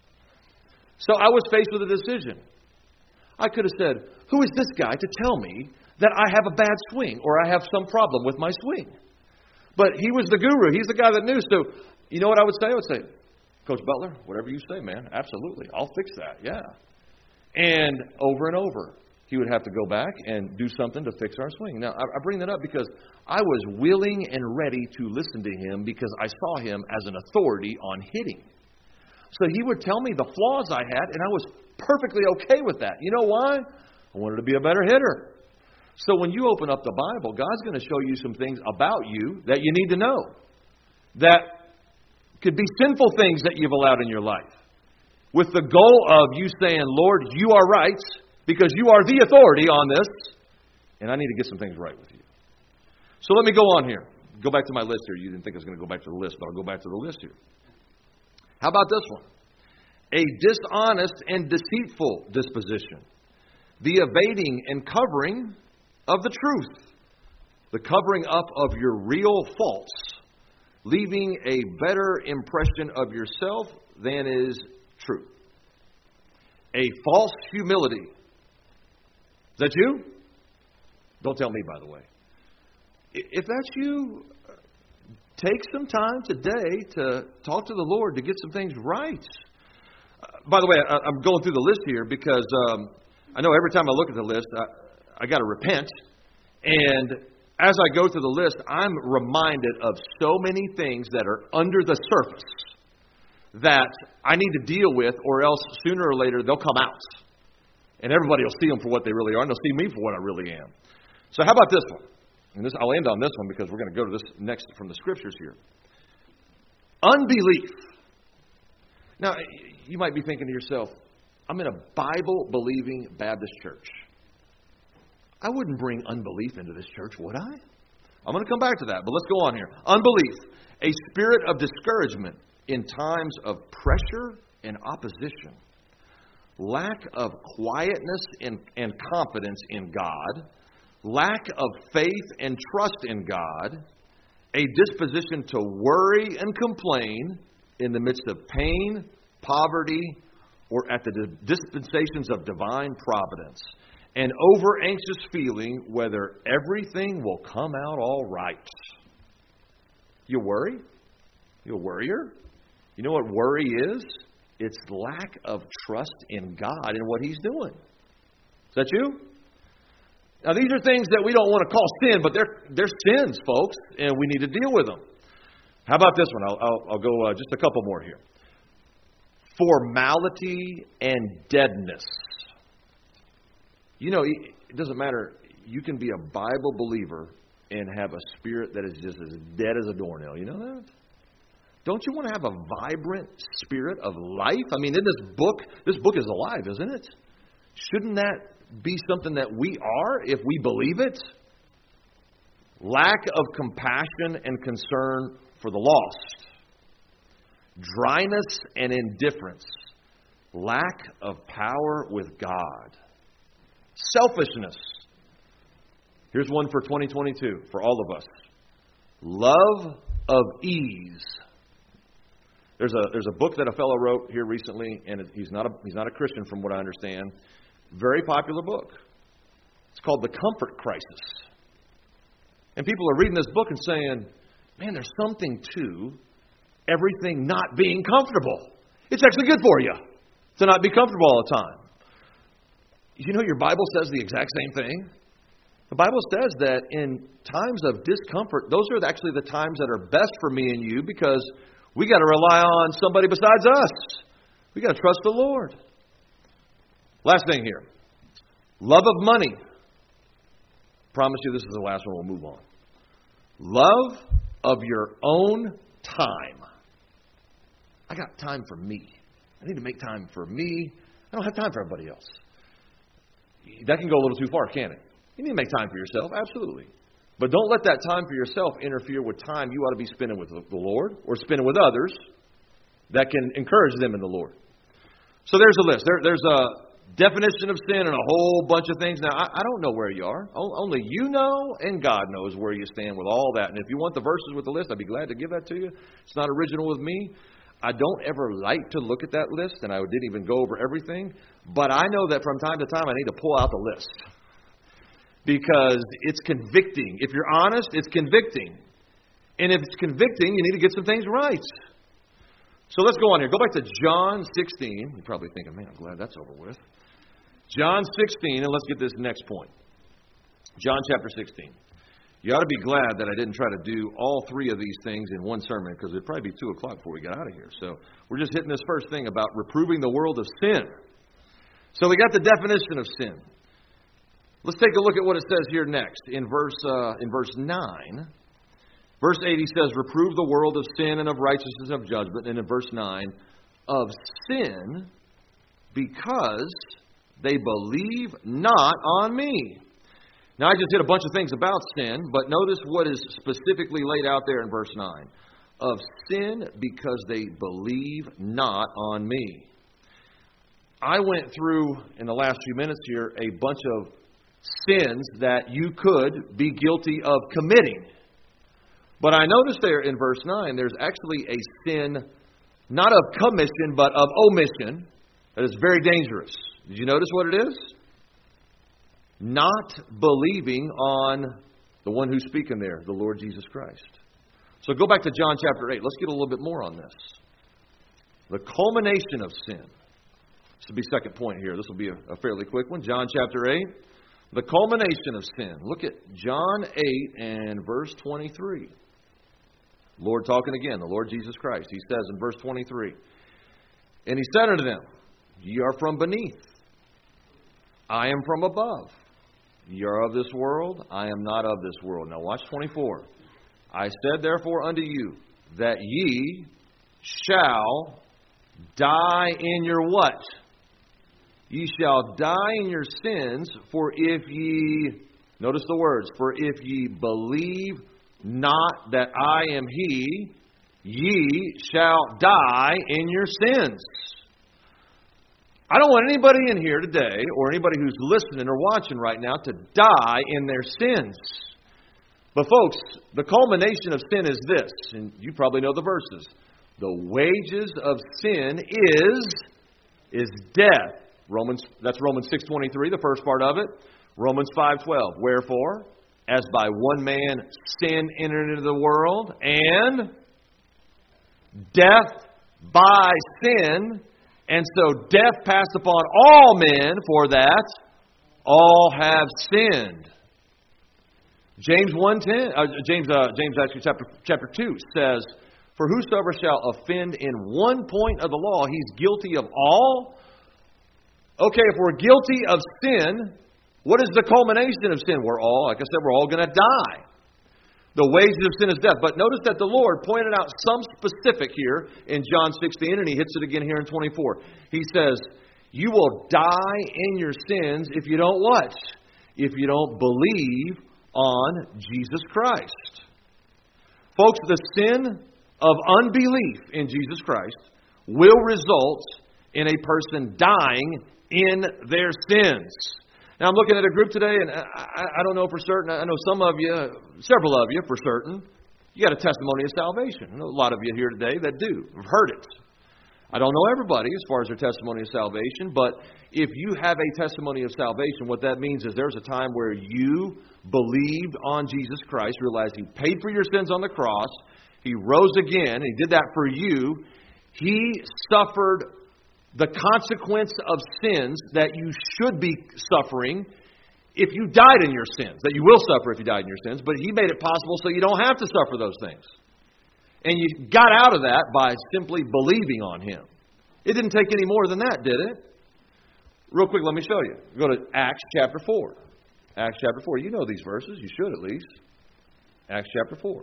So I was faced with a decision. I could have said, who is this guy to tell me that I have a bad swing or I have some problem with my swing? But he was the guru. He's the guy that knew. So you know what I would say? I would say, Coach Butler, whatever you say, man, absolutely. I'll fix that, yeah. And over, he would have to go back and do something to fix our swing. Now, I bring that up because I was willing and ready to listen to him because I saw him as an authority on hitting. So he would tell me the flaws I had, and I was perfectly okay with that. You know why? I wanted to be a better hitter. So when you open up the Bible, God's going to show you some things about you that you need to know. That could be sinful things that you've allowed in your life. With the goal of you saying, Lord, you are right, because you are the authority on this, and I need to get some things right with you. So let me go on here. Go back to my list here. You didn't think I was going to go back to the list, but I'll go back to the list here. How about this one? A dishonest and deceitful disposition. The evading and covering of the truth. The covering up of your real faults. Leaving a better impression of yourself than is true. A false humility. Is that you? Don't tell me, by the way. If that's you, take some time today to talk to the Lord to get some things right. By the way, I'm going through the list here because I know every time I look at the list, I got to repent. And as I go through the list, I'm reminded of so many things that are under the surface that I need to deal with, or else sooner or later they'll come out. And everybody will see them for what they really are, and they'll see me for what I really am. So how about this one? And I'll end on this one because we're going to go to this next from the Scriptures here. Unbelief. Now, you might be thinking to yourself, I'm in a Bible-believing Baptist church. I wouldn't bring unbelief into this church, would I? I'm going to come back to that, but let's go on here. Unbelief, a spirit of discouragement in times of pressure and opposition. Lack of quietness and confidence in God. Lack of faith and trust in God. A disposition to worry and complain in the midst of pain, poverty, or at the dispensations of divine providence. An over-anxious feeling whether everything will come out all right. You worry? You're a worrier? You know what worry is? It's lack of trust in God and what He's doing. Is that you? Now, these are things that we don't want to call sin, but they're sins, folks, and we need to deal with them. How about this one? I'll go just a couple more here. Formality and deadness. You know, it doesn't matter. You can be a Bible believer and have a spirit that is just as dead as a doornail. You know that? Don't you want to have a vibrant spirit of life? I mean, in this book is alive, isn't it? Shouldn't that be something that we are if we believe it? Lack of compassion and concern for the lost. Dryness and indifference. Lack of power with God. Selfishness. Here's one for 2022 for all of us. Love of ease. There's a book that a fellow wrote here recently, and he's not a Christian from what I understand. Very popular book. It's called The Comfort Crisis. And people are reading this book and saying, man, there's something to everything not being comfortable. It's actually good for you to not be comfortable all the time. You know, your Bible says the exact same thing. The Bible says that in times of discomfort, those are actually the times that are best for me and you, because we got to rely on somebody besides us. We got to trust the Lord. Last thing here. Love of money. Promise you this is the last one. We'll move on. Love of your own time. I got time for me. I need to make time for me. I don't have time for everybody else. That can go a little too far, can't it? You need to make time for yourself, absolutely. But don't let that time for yourself interfere with time you ought to be spending with the Lord or spending with others that can encourage them in the Lord. So there's a list. There's a definition of sin and a whole bunch of things. Now, I don't know where you are. Only you know, and God knows where you stand with all that. And if you want the verses with the list, I'd be glad to give that to you. It's not original with me. I don't ever like to look at that list, and I didn't even go over everything. But I know that from time to time I need to pull out the list, because it's convicting. If you're honest, it's convicting. And if it's convicting, you need to get some things right. So let's go on here. Go back to John 16. You're probably thinking, man, I'm glad that's over with. John 16, and let's get this next point. John chapter 16. You ought to be glad that I didn't try to do all three of these things in one sermon, because it'd probably be 2 o'clock before we got out of here. So we're just hitting this first thing about reproving the world of sin. So we got the definition of sin. Let's take a look at what it says here next. In verse 9, verse 8, he says, reprove the world of sin and of righteousness and of judgment. And in verse 9, of sin, because they believe not on me. Now, I just did a bunch of things about sin, but notice what is specifically laid out there in verse 9. Of sin, because they believe not on me. I went through, in the last few minutes here, a bunch of sins that you could be guilty of committing. But I noticed there in verse 9, there's actually a sin, not of commission, but of omission, that is very dangerous. Did you notice what it is? Not believing on the one who's speaking there, the Lord Jesus Christ. So go back to John chapter 8. Let's get a little bit more on this. The culmination of sin. This will be second point here. This will be a fairly quick one. John chapter 8. The culmination of sin. Look at John 8 and verse 23. Lord talking again, the Lord Jesus Christ. He says in verse 23, and he said unto them, ye are from beneath. I am from above. Ye are of this world. I am not of this world. Now watch 24. I said therefore unto you, that ye shall die in your what? Ye shall die in your sins, for if ye, notice the words, for if ye believe not that I am He, ye shall die in your sins. I don't want anybody in here today, or anybody who's listening or watching right now, to die in their sins. But folks, the culmination of sin is this, and you probably know the verses. The wages of sin is death. That's Romans 6:23, the first part of it. Romans 5:12. Wherefore, as by one man sin entered into the world, and death by sin, and so death passed upon all men, for that all have sinned. James 1:10. James actually chapter 2 says, for whosoever shall offend in one point of the law, he's guilty of all. Okay, if we're guilty of sin, What is the culmination of sin? We're all, like I said, we're all going to die. The wages of sin is death. But notice that the Lord pointed out some specific here in John 16, and He hits it again here in 24. He says, you will die in your sins if you don't what? If you don't believe on Jesus Christ. Folks, the sin of unbelief in Jesus Christ will result in a person dying in their sins. Now, I'm looking at a group today, and I don't know for certain. I know some of you, several of you for certain, you got a testimony of salvation. I know a lot of you here today that do. Have heard it. I don't know everybody as far as their testimony of salvation, but if you have a testimony of salvation, what that means is there's a time where you believed on Jesus Christ, realized He paid for your sins on the cross, He rose again, and He did that for you. He suffered the consequence of sins that you should be suffering if you died in your sins, that you will suffer if you died in your sins, but He made it possible so you don't have to suffer those things. And you got out of that by simply believing on Him. It didn't take any more than that, did it? Real quick, let me show you. Go to Acts chapter 4. Acts chapter 4. You know these verses. You should at least. Acts chapter 4.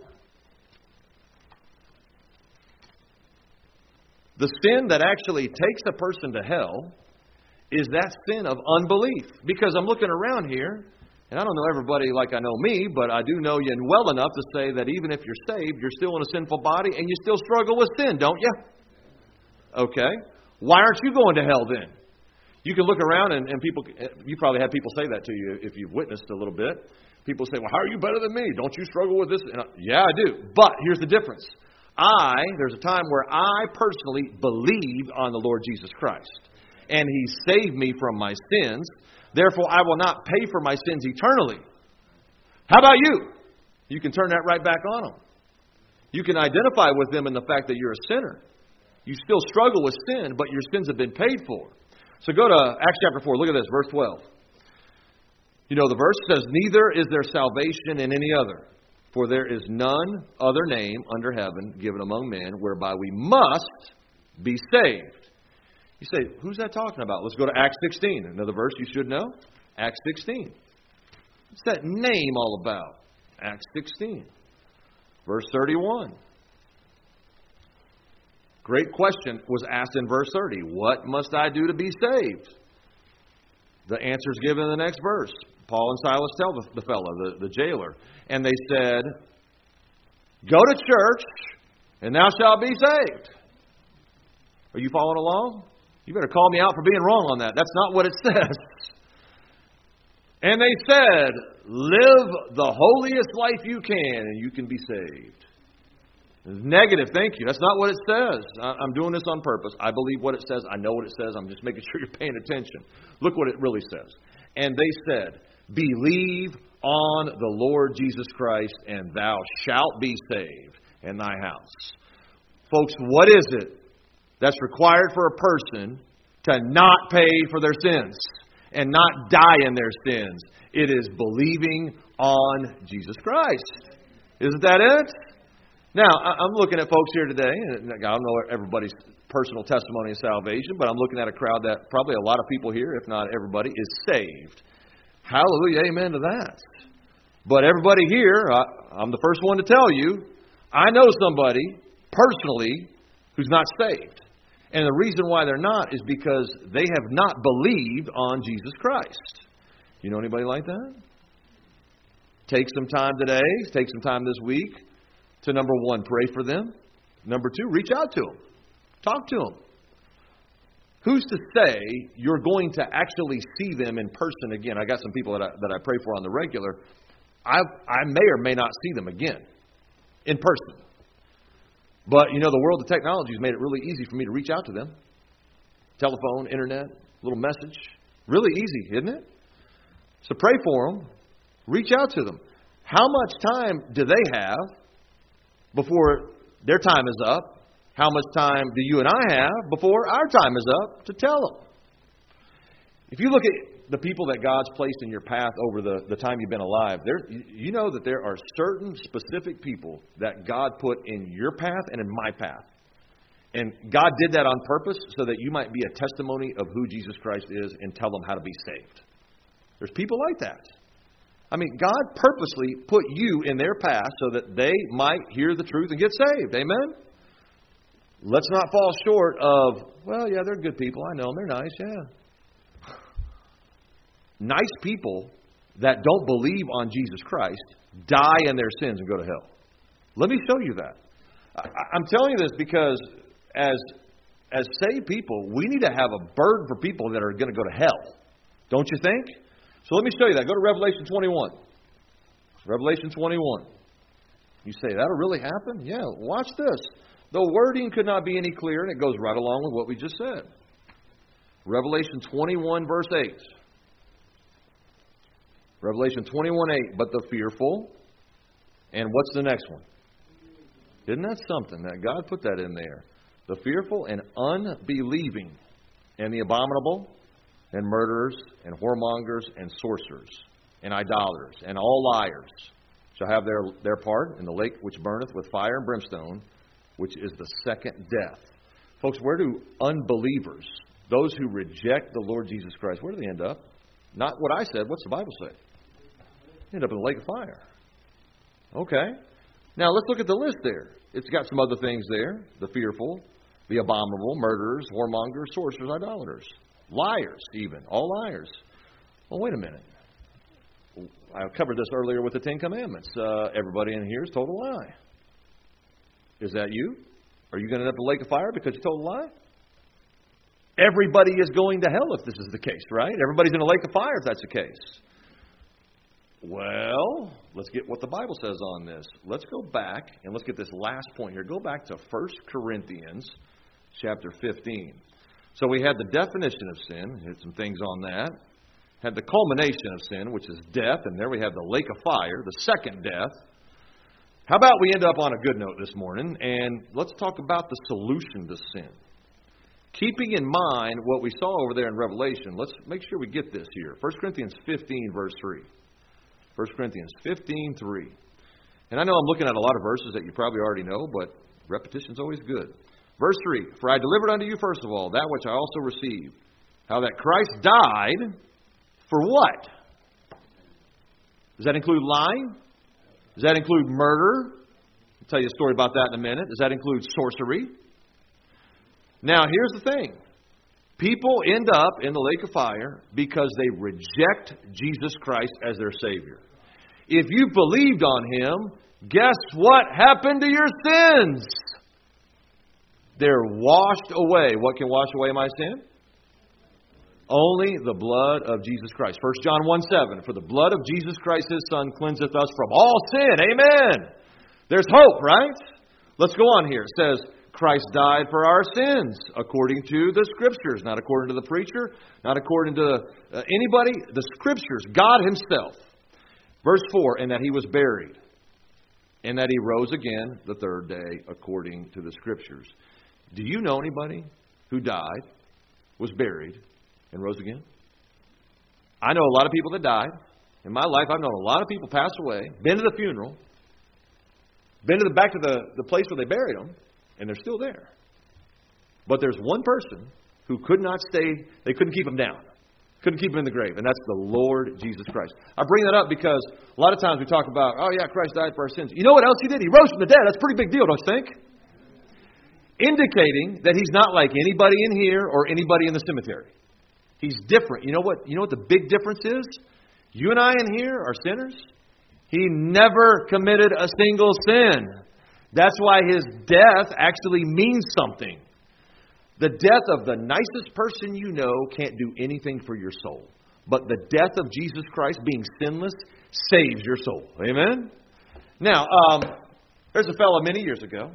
The sin that actually takes a person to hell is that sin of unbelief. Because I'm looking around here, and I don't know everybody like I know me, but I do know you well enough to say that even if you're saved, you're still in a sinful body and you still struggle with sin, don't you? Okay. Why aren't you going to hell then? You can look around and people, you probably had people say that to you if you've witnessed a little bit. People say, well, how are you better than me? Don't you struggle with this? And yeah, I do. But here's the difference. There's a time where I personally believed on the Lord Jesus Christ. And He saved me from my sins. Therefore, I will not pay for my sins eternally. How about you? You can turn that right back on them. You can identify with them in the fact that you're a sinner. You still struggle with sin, but your sins have been paid for. So go to Acts chapter 4. Look at this, verse 12. You know the verse says, neither is there salvation in any other. For there is none other name under heaven given among men whereby we must be saved. You say, who's that talking about? Let's go to Acts 16. Another verse you should know. Acts 16. What's that name all about? Acts 16. Verse 31. Great question was asked in verse 30. What must I do to be saved? The answer is given in the next verse. Paul and Silas tell the fellow, the jailer. And they said, go to church, and thou shalt be saved. Are you following along? You better call me out for being wrong on that. That's not what it says. And they said, live the holiest life you can, and you can be saved. It's negative, thank you. That's not what it says. I'm doing this on purpose. I believe what it says. I know what it says. I'm just making sure you're paying attention. Look what it really says. And they said, believe on the Lord Jesus Christ, and thou shalt be saved in thy house. Folks, what is it that's required for a person to not pay for their sins and not die in their sins? It is believing on Jesus Christ. Isn't that it? Now, I'm looking at folks here today, and I don't know everybody's personal testimony of salvation, but I'm looking at a crowd that probably a lot of people here, if not everybody, is saved. Hallelujah, amen to that. But everybody here, I'm the first one to tell you, I know somebody personally who's not saved. And the reason why they're not is because they have not believed on Jesus Christ. You know anybody like that? Take some time today, take some time this week to, number one, pray for them. Number two, reach out to them. Talk to them. Who's to say you're going to actually see them in person again? I got some people that I pray for on the regular. I may or may not see them again in person. But, you know, the world of technology has made it really easy for me to reach out to them. Telephone, internet, little message. Really easy, isn't it? So pray for them. Reach out to them. How much time do they have before their time is up? How much time do you and I have before our time is up to tell them? If you look at the people that God's placed in your path over the time you've been alive, you know that there are certain specific people that God put in your path and in my path. And God did that on purpose so that you might be a testimony of who Jesus Christ is and tell them how to be saved. There's people like that. I mean, God purposely put you in their path so that they might hear the truth and get saved. Amen? Let's not fall short of, well, yeah, they're good people. I know them. They're nice, yeah. Nice people that don't believe on Jesus Christ die in their sins and go to hell. Let me show you that. I'm telling you this because as saved people, we need to have a burden for people that are going to go to hell. Don't you think? So let me show you that. Go to Revelation 21. Revelation 21. You say, that'll really happen? Yeah, watch this. The wording could not be any clearer, and it goes right along with what we just said. Revelation 21, verse 8. Revelation 21:8. But the fearful, and what's the next one? Isn't that something that God put that in there? The fearful and unbelieving, and the abominable, and murderers, and whoremongers, and sorcerers, and idolaters, and all liars shall have their part in the lake which burneth with fire and brimstone, which is the second death. Folks, where do unbelievers, those who reject the Lord Jesus Christ, where do they end up? Not what I said. What's the Bible say? They end up in the lake of fire. Okay. Now, let's look at the list there. It's got some other things there. The fearful, the abominable, murderers, whoremongers, sorcerers, idolaters. Liars, even. All liars. Well, wait a minute. I covered this earlier with the Ten Commandments. Everybody in here has told a lie. Is that you? Are you going to end up in the lake of fire because you told a lie? Everybody is going to hell if this is the case, right? Everybody's in a lake of fire if that's the case. Well, let's get what the Bible says on this. Let's go back and let's get this last point here. Go back to 1 Corinthians chapter 15. So we had the definition of sin, had some things on that. Had the culmination of sin, which is death, and there we have the lake of fire, the second death. How about we end up on a good note this morning, and let's talk about the solution to sin. Keeping in mind what we saw over there in Revelation, let's make sure we get this here. 1 Corinthians 15, verse 3. 1 Corinthians 15, 3. And I know I'm looking at a lot of verses that you probably already know, but repetition's always good. Verse 3, For I delivered unto you first of all that which I also received, how that Christ died for what? Does that include lying? Does that include murder? I'll tell you a story about that in a minute. Does that include sorcery? Now, here's the thing. People end up in the lake of fire because they reject Jesus Christ as their Savior. If you believed on Him, guess what happened to your sins? They're washed away. What can wash away my sin? Only the blood of Jesus Christ. 1 John 1:7. For the blood of Jesus Christ, His Son, cleanseth us from all sin. Amen. There's hope, right? Let's go on here. It says, Christ died for our sins according to the Scriptures. Not according to the preacher. Not according to anybody. The Scriptures. God Himself. Verse 4. And that He was buried. And that He rose again the third day according to the Scriptures. Do you know anybody who died, was buried, and rose again? I know a lot of people that died. In my life, I've known a lot of people pass away, been to the funeral, been to back to the place where they buried them, and they're still there. But there's one person who could not stay, they couldn't keep him down. Couldn't keep him in the grave, and that's the Lord Jesus Christ. I bring that up because a lot of times we talk about, oh yeah, Christ died for our sins. You know what else He did? He rose from the dead. That's a pretty big deal, don't you think? Indicating that He's not like anybody in here or anybody in the cemetery. He's different. You know what the big difference is? You and I in here are sinners. He never committed a single sin. That's why His death actually means something. The death of the nicest person you know can't do anything for your soul. But the death of Jesus Christ, being sinless, saves your soul. Amen? Now, there's a fellow many years ago.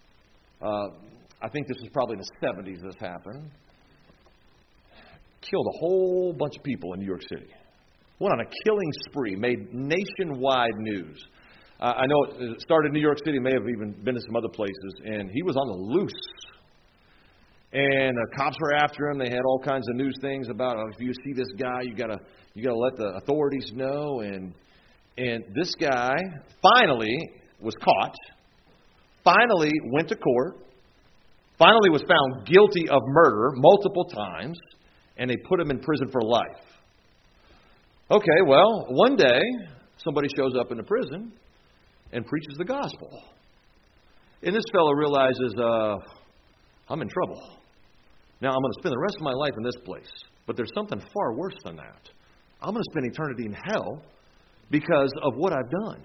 I think this was probably in the 70s this happened. Killed a whole bunch of people in New York City. Went on a killing spree, made nationwide news. I know it started in New York City, may have even been to some other places, and he was on the loose. And the cops were after him. They had all kinds of news things about, if you see this guy, you gotta let the authorities know. And this guy finally was caught. Finally went to court. Finally was found guilty of murder multiple times, and they put him in prison for life. Okay, well, one day, somebody shows up in the prison and preaches the gospel. And this fellow realizes, I'm in trouble. Now, I'm going to spend the rest of my life in this place. But there's something far worse than that. I'm going to spend eternity in hell because of what I've done.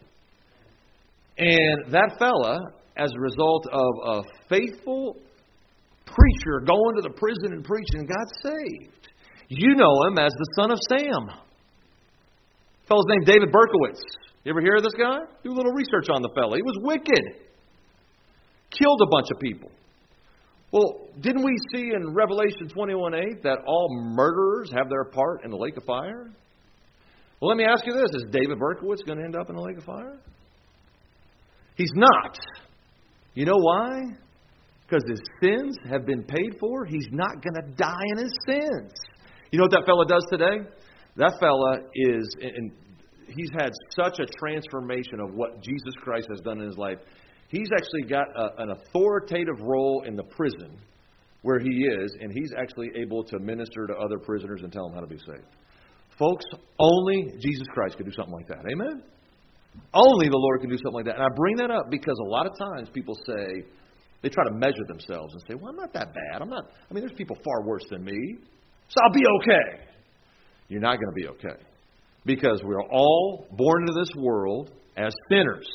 And that fella, as a result of a faithful preacher going to the prison and preaching, got saved. You know him as the son of Sam. Fellow's named David Berkowitz. You ever hear of this guy? Do a little research on the fellow. He was wicked. Killed a bunch of people. Well, didn't we see in Revelation 21:8 that all murderers have their part in the lake of fire? Well, let me ask you this. Is David Berkowitz going to end up in the lake of fire? He's not. You know why? Because his sins have been paid for. He's not going to die in his sins. You know what that fella does today? That fella is, and he's had such a transformation of what Jesus Christ has done in his life. He's actually got an authoritative role in the prison where he is, and he's actually able to minister to other prisoners and tell them how to be saved. Folks, only Jesus Christ could do something like that. Amen? Only the Lord can do something like that. And I bring that up because a lot of times people say, they try to measure themselves and say, well, I'm not that bad. There's people far worse than me, so I'll be okay. You're not going to be okay. Because we're all born into this world as sinners.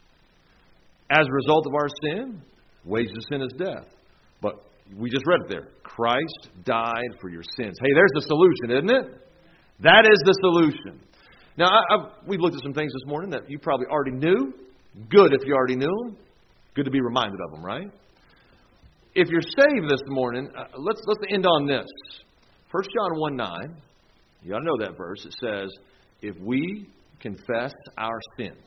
As a result of our sin, wages of sin is death. But we just read it there. Christ died for your sins. Hey, there's the solution, isn't it? That is the solution. Now, we've looked at some things this morning that you probably already knew. Good if you already knew them. Good to be reminded of them, right? If you're saved this morning, let's end on this. 1 John 1:9. You ought to know that verse. It says, if we confess our sins,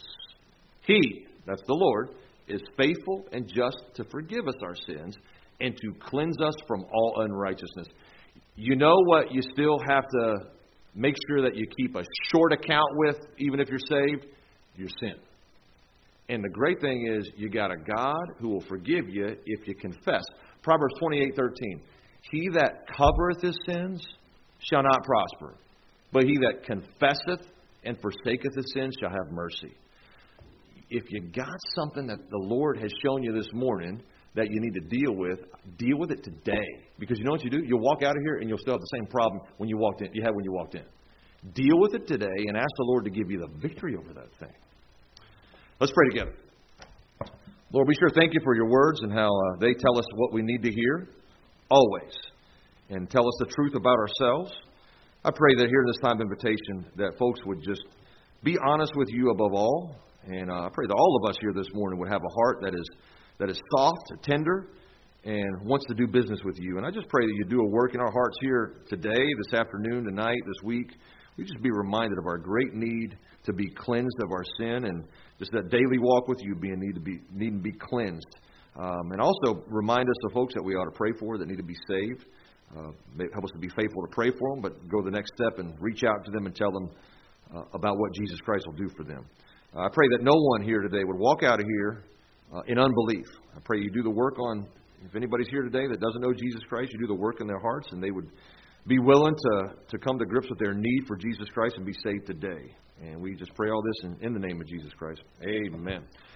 He, that's the Lord, is faithful and just to forgive us our sins and to cleanse us from all unrighteousness. You know what you still have to make sure that you keep a short account with, even if you're saved? Your sin. And the great thing is, you got a God who will forgive you if you confess. Proverbs 28:13. He that covereth his sins shall not prosper, but he that confesseth and forsaketh his sins shall have mercy. If you got something that the Lord has shown you this morning that you need to deal with it today. Because you know what you do? You'll walk out of here and you'll still have the same problem you had when you walked in. Deal with it today and ask the Lord to give you the victory over that thing. Let's pray together. Lord, we sure thank you for your words and how they tell us what we need to hear, always, and tell us the truth about ourselves. I pray that here in this time of invitation that folks would just be honest with you above all. And I pray that all of us here this morning would have a heart that is soft, tender, and wants to do business with you. And I just pray that you do a work in our hearts here today, this afternoon, tonight, this week. We just be reminded of our great need to be cleansed of our sin, and just that daily walk with you needing to be cleansed. And also remind us of folks that we ought to pray for that need to be saved. Help us to be faithful to pray for them, but go the next step and reach out to them and tell them about what Jesus Christ will do for them. I pray that no one here today would walk out of here in unbelief. I pray you do the work on, if anybody's here today that doesn't know Jesus Christ, you do the work in their hearts and they would be willing to come to grips with their need for Jesus Christ and be saved today. And we just pray all this in the name of Jesus Christ. Amen.